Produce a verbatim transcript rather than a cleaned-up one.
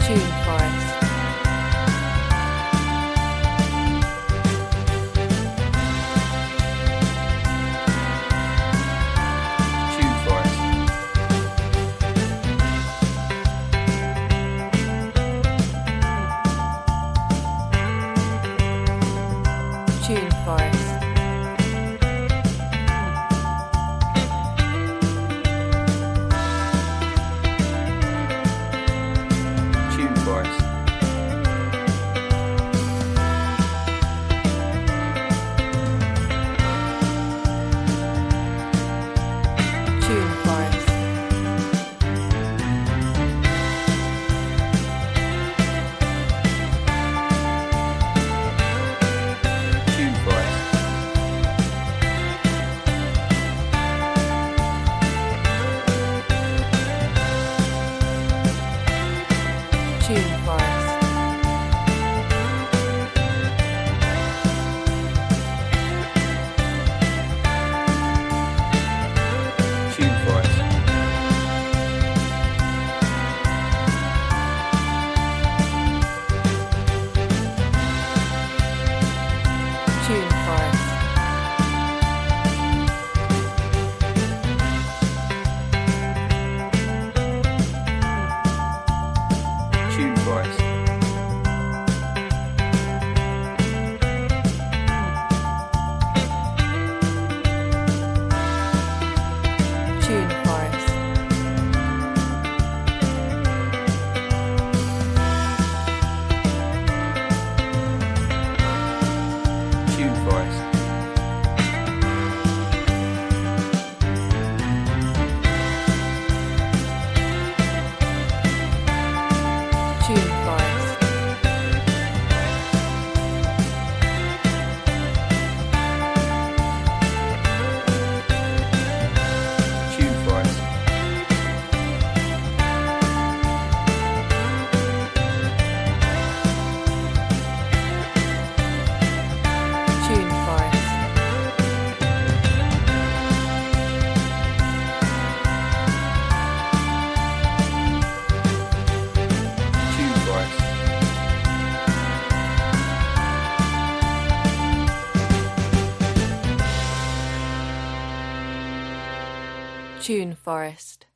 Tune Forest. Tune Forest. Tune Forest. Tune Forest. Tune Forest. Tune Forest. Tune Forest. Tune Forest. Tune Forest. Tune Forest. Tune Forest. Tune Forest. Tune Forest. Tune Forest. Tune Forest. Tune Forest. Tune Forest.